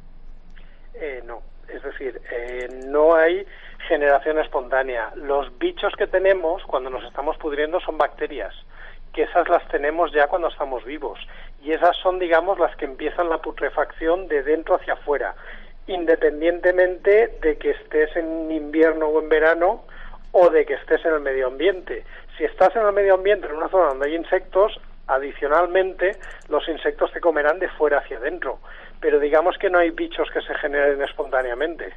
Eh, no, es decir, eh, no hay generación espontánea. Los bichos que tenemos cuando nos estamos pudriendo son bacterias, que esas las tenemos ya cuando estamos vivos, y esas son, digamos, las que empiezan la putrefacción de dentro hacia afuera, independientemente de que estés en invierno o en verano, o de que estés en el medio ambiente. Si estás en el medio ambiente, en una zona donde hay insectos, adicionalmente los insectos te comerán de fuera hacia adentro, pero digamos que no hay bichos que se generen espontáneamente.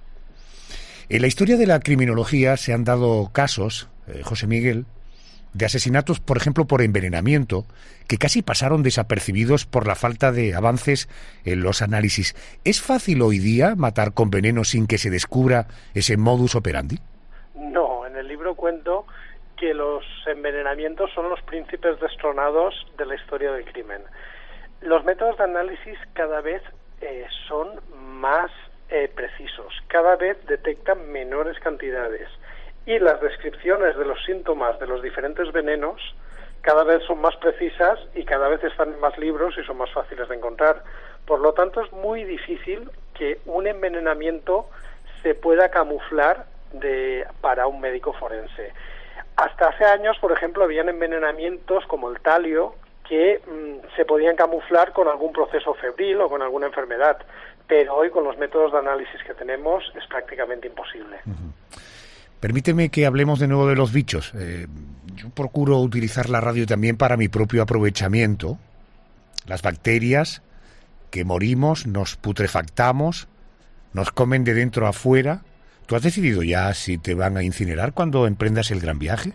En la historia de la criminología se han dado casos, eh, José Miguel, de asesinatos, por ejemplo, por envenenamiento, que casi pasaron desapercibidos por la falta de avances en los análisis. ¿Es fácil hoy día matar con veneno sin que se descubra ese modus operandi? No, en el libro cuento que los envenenamientos son los príncipes destronados de la historia del crimen. Los métodos de análisis cada vez eh, son más eh, precisos, cada vez detectan menores cantidades y las descripciones de los síntomas de los diferentes venenos cada vez son más precisas y cada vez están en más libros y son más fáciles de encontrar. Por lo tanto, es muy difícil que un envenenamiento se pueda camuflar de, para un médico forense. Hasta hace años, por ejemplo, habían envenenamientos como el talio que mmm, se podían camuflar con algún proceso febril o con alguna enfermedad, pero hoy con los métodos de análisis que tenemos es prácticamente imposible. Uh-huh. Permíteme que hablemos de nuevo de los bichos. Eh, yo procuro utilizar la radio también para mi propio aprovechamiento. Las bacterias que morimos, nos putrefactamos, nos comen de dentro a afuera. ¿Tú has decidido ya si te van a incinerar cuando emprendas el gran viaje?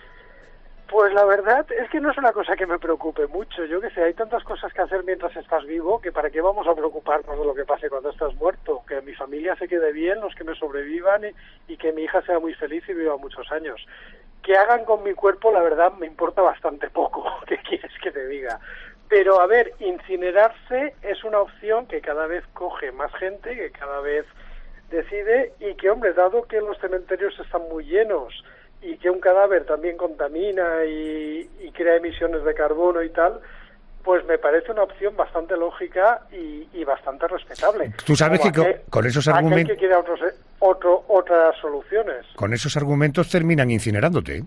Pues la verdad es que no es una cosa que me preocupe mucho. Yo que sé, hay tantas cosas que hacer mientras estás vivo que para qué vamos a preocuparnos de lo que pase cuando estás muerto. Que mi familia se quede bien, los que me sobrevivan y, y que mi hija sea muy feliz y viva muchos años. Que hagan con mi cuerpo, la verdad, me importa bastante poco. ¿Qué quieres que te diga? Pero, a ver, incinerarse es una opción que cada vez coge más gente, que cada vez decide y que, hombre, dado que los cementerios están muy llenos y que un cadáver también contamina y, y crea emisiones de carbono y tal, pues me parece una opción bastante lógica y, y bastante respetable. Tú sabes que con, aquel, con esos argumentos... que quiere otros, otro, otras soluciones. Con esos argumentos terminan incinerándote.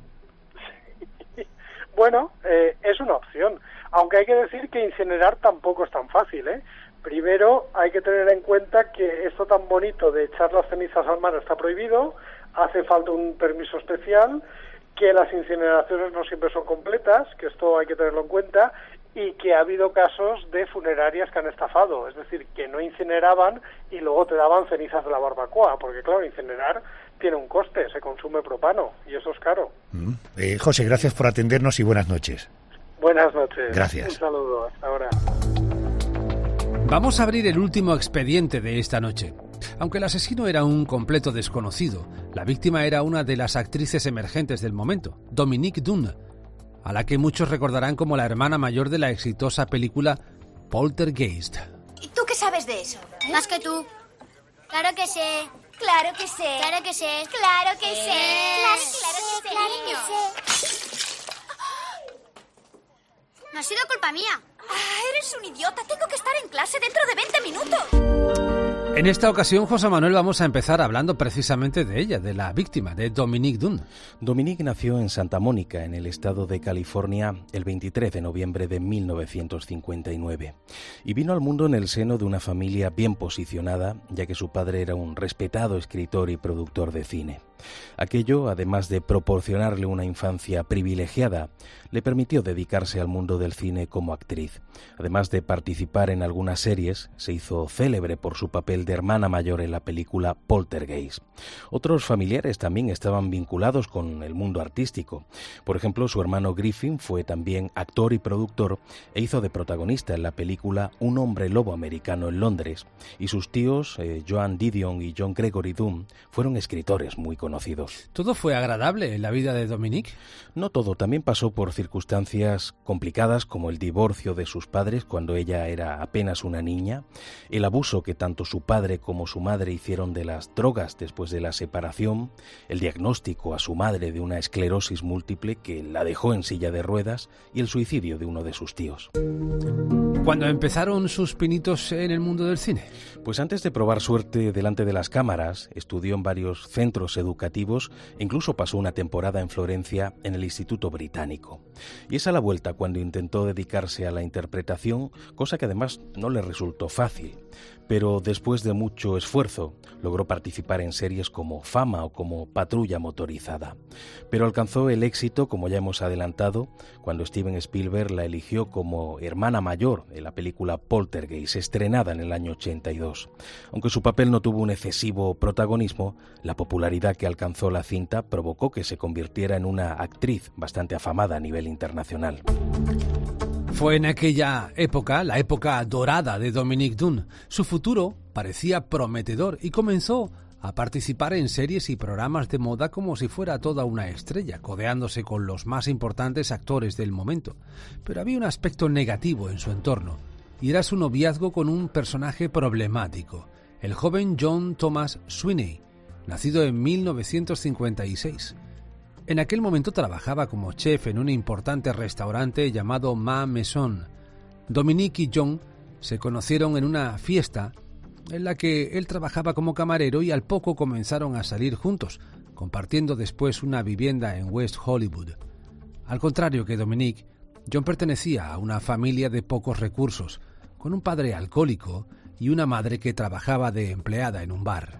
Sí. Bueno, eh, es una opción. Aunque hay que decir que incinerar tampoco es tan fácil, ¿eh? Primero hay que tener en cuenta que esto tan bonito de echar las cenizas al mar está prohibido, hace falta un permiso especial, que las incineraciones no siempre son completas, que esto hay que tenerlo en cuenta, y que ha habido casos de funerarias que han estafado, es decir, que no incineraban y luego te daban cenizas de la barbacoa, porque claro, incinerar tiene un coste, se consume propano y eso es caro. Mm. Eh, José, gracias por atendernos y buenas noches. Buenas noches. Gracias. Un saludo, hasta ahora. Vamos a abrir el último expediente de esta noche. Aunque el asesino era un completo desconocido, la víctima era una de las actrices emergentes del momento, Dominique Dunne, a la que muchos recordarán como la hermana mayor de la exitosa película Poltergeist. ¿Y tú qué sabes de eso? ¿Eh? Más que tú. Claro que sé. Claro que sé. Claro que sé. Claro que sé. Claro, claro que sé, claro niño. Que sé. No ha sido culpa mía. Ah, eres un idiota. Tengo que estar en clase dentro de veinte minutos. En esta ocasión, José Manuel, vamos a empezar hablando precisamente de ella, de la víctima, de Dominique Dunne. Dominique nació en Santa Mónica, en el estado de California, el veintitrés de noviembre de mil novecientos cincuenta y nueve. Y vino al mundo en el seno de una familia bien posicionada, ya que su padre era un respetado escritor y productor de cine. Aquello, además de proporcionarle una infancia privilegiada, le permitió dedicarse al mundo del cine como actriz. Además de participar en algunas series, se hizo célebre por su papel de hermana mayor en la película Poltergeist. Otros familiares también estaban vinculados con el mundo artístico. Por ejemplo, su hermano Griffin fue también actor y productor e hizo de protagonista en la película Un hombre lobo americano en Londres. Y sus tíos, eh, Joan Didion y John Gregory Dunne, fueron escritores muy conocidos. ¿Todo fue agradable en la vida de Dominique? No todo, también pasó por circunstancias complicadas como el divorcio de sus padres cuando ella era apenas una niña, el abuso que tanto su padre como su madre hicieron de las drogas después de la separación, el diagnóstico a su madre de una esclerosis múltiple que la dejó en silla de ruedas y el suicidio de uno de sus tíos. ¿Cuándo empezaron sus pinitos en el mundo del cine? Pues antes de probar suerte delante de las cámaras, estudió en varios centros educativos e incluso pasó una temporada en Florencia en el Instituto Británico. Y es a la vuelta cuando intentó dedicarse a la interpretación, cosa que además no le resultó fácil. pero después de mucho esfuerzo logró participar en series como Fama o como Patrulla Motorizada. Pero alcanzó el éxito, como ya hemos adelantado, cuando Steven Spielberg la eligió como hermana mayor en la película Poltergeist, estrenada en el año ochenta y dos. Aunque su papel no tuvo un excesivo protagonismo, la popularidad que alcanzó la cinta provocó que se convirtiera en una actriz bastante afamada a nivel internacional. Fue en aquella época, la época dorada de Dominique Dunne. Su futuro parecía prometedor y comenzó a participar en series y programas de moda como si fuera toda una estrella, codeándose con los más importantes actores del momento. Pero había un aspecto negativo en su entorno, y era su noviazgo con un personaje problemático, el joven John Thomas Sweeney, nacido en mil novecientos cincuenta y seis. En aquel momento trabajaba como chef en un importante restaurante llamado Ma Maison. Dominique y John se conocieron en una fiesta en la que él trabajaba como camarero y al poco comenzaron a salir juntos, compartiendo después una vivienda en West Hollywood. Al contrario que Dominique, John pertenecía a una familia de pocos recursos, con un padre alcohólico y una madre que trabajaba de empleada en un bar.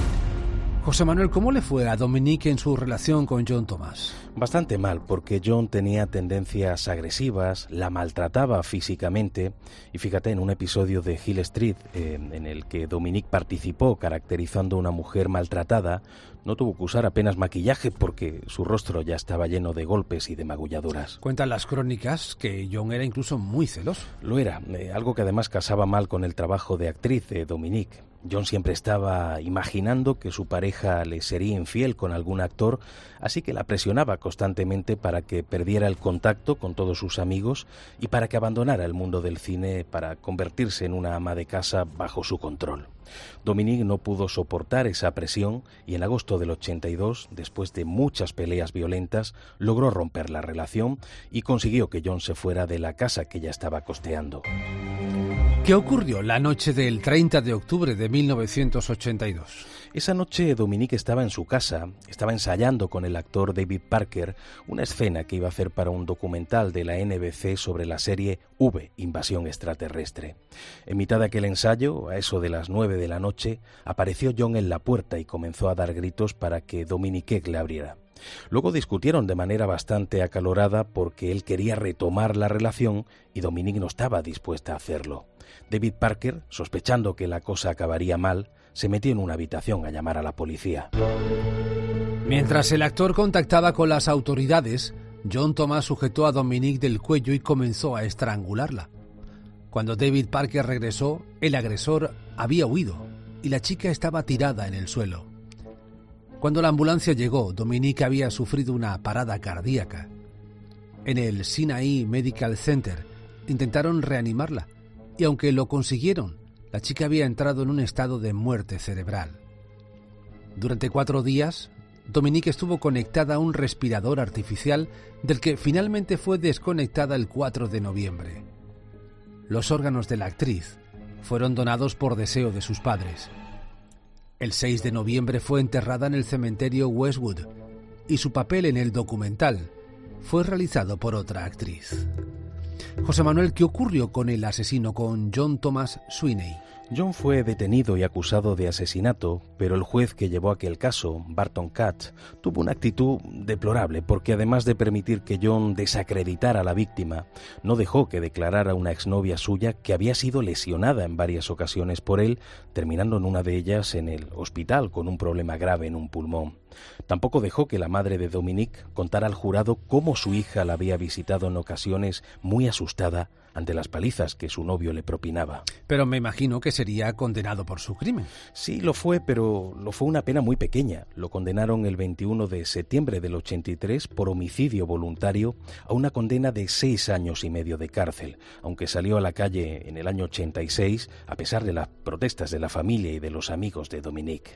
José Manuel, ¿cómo le fue a Dominique en su relación con John Thomas? Bastante mal, porque John tenía tendencias agresivas, la maltrataba físicamente, y fíjate, en un episodio de Hill Street, eh, en el que Dominique participó caracterizando a una mujer maltratada, no tuvo que usar apenas maquillaje porque su rostro ya estaba lleno de golpes y de magulladuras. Cuentan las crónicas que John era incluso muy celoso. Lo era, eh, algo que además casaba mal con el trabajo de actriz de Dominique. John siempre estaba imaginando que su pareja le sería infiel con algún actor, así que la presionaba constantemente para que perdiera el contacto con todos sus amigos y para que abandonara el mundo del cine para convertirse en una ama de casa bajo su control. Dominique no pudo soportar esa presión y en agosto del ochenta y dos, después de muchas peleas violentas, logró romper la relación y consiguió que John se fuera de la casa que ya estaba costeando. ¿Qué ocurrió la noche del treinta de octubre de mil novecientos ochenta y dos? Esa noche Dominique estaba en su casa, estaba ensayando con el actor David Parker una escena que iba a hacer para un documental de la N B C sobre la serie V, Invasión Extraterrestre. En mitad de aquel ensayo, a eso de las nueve de la noche, apareció John en la puerta y comenzó a dar gritos para que Dominique le abriera. Luego discutieron de manera bastante acalorada porque él quería retomar la relación y Dominique no estaba dispuesta a hacerlo. David Parker, sospechando que la cosa acabaría mal, se metió en una habitación a llamar a la policía. Mientras el actor contactaba con las autoridades, John Thomas sujetó a Dominique del cuello y comenzó a estrangularla. Cuando David Parker regresó, el agresor había huido y la chica estaba tirada en el suelo. Cuando la ambulancia llegó, Dominique había sufrido una parada cardíaca. En el Sinai Medical Center intentaron reanimarla y aunque lo consiguieron, la chica había entrado en un estado de muerte cerebral. Durante cuatro días, Dominique estuvo conectada a un respirador artificial del que finalmente fue desconectada el cuatro de noviembre. Los órganos de la actriz fueron donados por deseo de sus padres. El seis de noviembre fue enterrada en el cementerio Westwood y su papel en el documental fue realizado por otra actriz. José Manuel, ¿qué ocurrió con el asesino, con John Thomas Sweeney? John fue detenido y acusado de asesinato, pero el juez que llevó aquel caso, Barton Katz, tuvo una actitud deplorable porque además de permitir que John desacreditara a la víctima, no dejó que declarara una exnovia suya que había sido lesionada en varias ocasiones por él, terminando en una de ellas en el hospital con un problema grave en un pulmón. Tampoco dejó que la madre de Dominique contara al jurado cómo su hija la había visitado en ocasiones muy asustada ante las palizas que su novio le propinaba. Pero me imagino que sería condenado por su crimen. Sí, lo fue, pero lo fue una pena muy pequeña. Lo condenaron el veintiuno de septiembre del ochenta y tres por homicidio voluntario a una condena de seis años y medio de cárcel, aunque salió a la calle en el año ochenta y seis a pesar de las protestas de la familia y de los amigos de Dominique.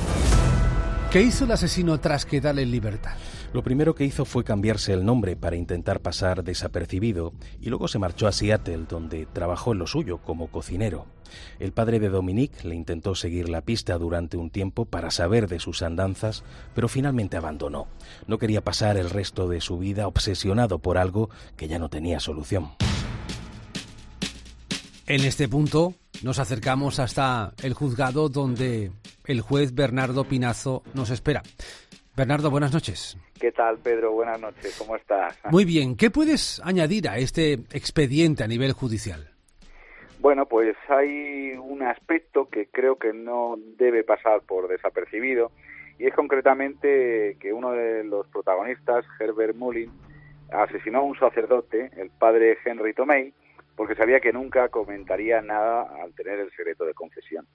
¿Qué hizo el asesino tras quedar en libertad? Lo primero que hizo fue cambiarse el nombre para intentar pasar desapercibido y luego se marchó a Seattle, donde trabajó en lo suyo como cocinero. El padre de Dominique le intentó seguir la pista durante un tiempo para saber de sus andanzas, pero finalmente abandonó. No quería pasar el resto de su vida obsesionado por algo que ya no tenía solución. En este punto nos acercamos hasta el juzgado donde el juez Bernardo Pinazo nos espera. Bernardo, buenas noches. ¿Qué tal, Pedro? Buenas noches, ¿cómo estás? Muy bien, ¿qué puedes añadir a este expediente a nivel judicial? Bueno, pues hay un aspecto que creo que no debe pasar por desapercibido, y es concretamente que uno de los protagonistas, Herbert Mullin, asesinó a un sacerdote, el padre Henry Tomei, porque sabía que nunca comentaría nada al tener el secreto de confesión.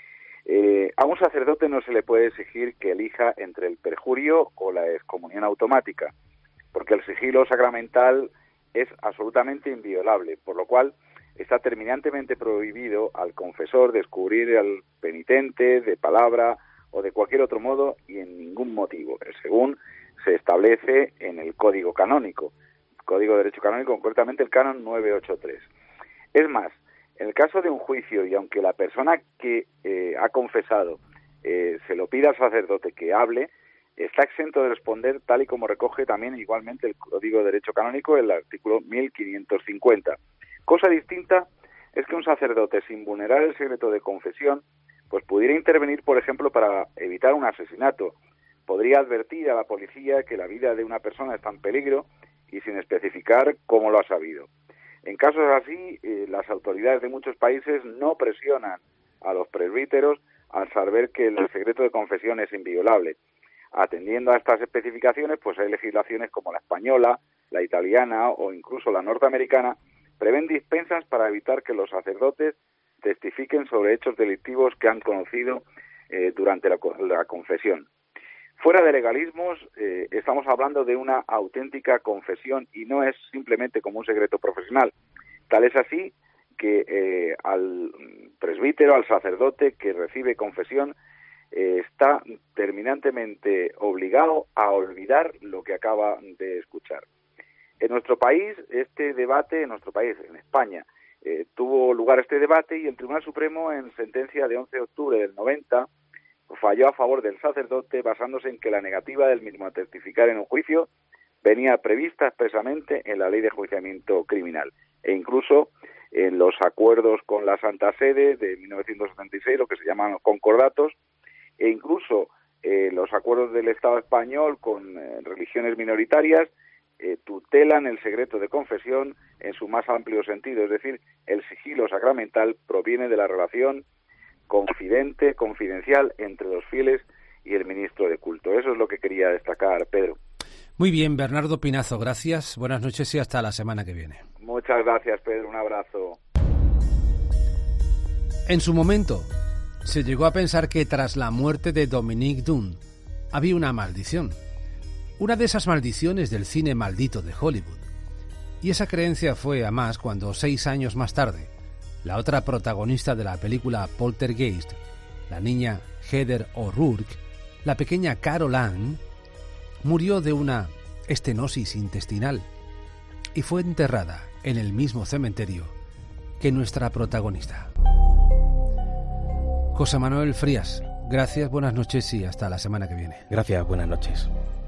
Eh, a un sacerdote no se le puede exigir que elija entre el perjurio o la excomunión automática, porque el sigilo sacramental es absolutamente inviolable, por lo cual está terminantemente prohibido al confesor descubrir al penitente de palabra o de cualquier otro modo y en ningún motivo, según se establece en el Código Canónico, Código de Derecho Canónico, concretamente el Canon novecientos ochenta y tres. Es más, en el caso de un juicio, y aunque la persona que eh, ha confesado eh, se lo pida al sacerdote que hable, está exento de responder, tal y como recoge también igualmente el Código de Derecho Canónico, el artículo mil quinientos cincuenta. Cosa distinta es que un sacerdote, sin vulnerar el secreto de confesión, pues pudiera intervenir, por ejemplo, para evitar un asesinato. Podría advertir a la policía que la vida de una persona está en peligro y sin especificar cómo lo ha sabido. En casos así, eh, las autoridades de muchos países no presionan a los presbíteros al saber que el secreto de confesión es inviolable. Atendiendo a estas especificaciones, pues hay legislaciones como la española, la italiana o incluso la norteamericana, prevén dispensas para evitar que los sacerdotes testifiquen sobre hechos delictivos que han conocido eh, durante la, la confesión. Fuera de legalismos, eh, estamos hablando de una auténtica confesión y no es simplemente como un secreto profesional. Tal es así que eh, al presbítero, al sacerdote que recibe confesión, eh, está terminantemente obligado a olvidar lo que acaba de escuchar. En nuestro país, este debate, en nuestro país, en España, eh, tuvo lugar este debate y el Tribunal Supremo, en sentencia de once de octubre del noventa, falló a favor del sacerdote basándose en que la negativa del mismo a testificar en un juicio venía prevista expresamente en la Ley de Enjuiciamiento Criminal e incluso en los acuerdos con la Santa Sede de mil novecientos setenta y seis, lo que se llaman concordatos, e incluso eh, los acuerdos del Estado español con eh, religiones minoritarias eh, tutelan el secreto de confesión en su más amplio sentido, es decir, el sigilo sacramental proviene de la relación confidente, confidencial entre los fieles y el ministro de culto. Eso es lo que quería destacar, Pedro. Muy bien, Bernardo Pinazo, gracias, buenas noches y hasta la semana que viene. Muchas gracias, Pedro, un abrazo. En su momento, se llegó a pensar que tras la muerte de Dominique Dunne había una maldición, una de esas maldiciones del cine maldito de Hollywood. Y esa creencia fue a más cuando, seis años más tarde, la otra protagonista de la película Poltergeist, la niña Heather O'Rourke, la pequeña Carol Ann, murió de una estenosis intestinal y fue enterrada en el mismo cementerio que nuestra protagonista. José Manuel Frías, gracias, buenas noches y hasta la semana que viene. Gracias, buenas noches.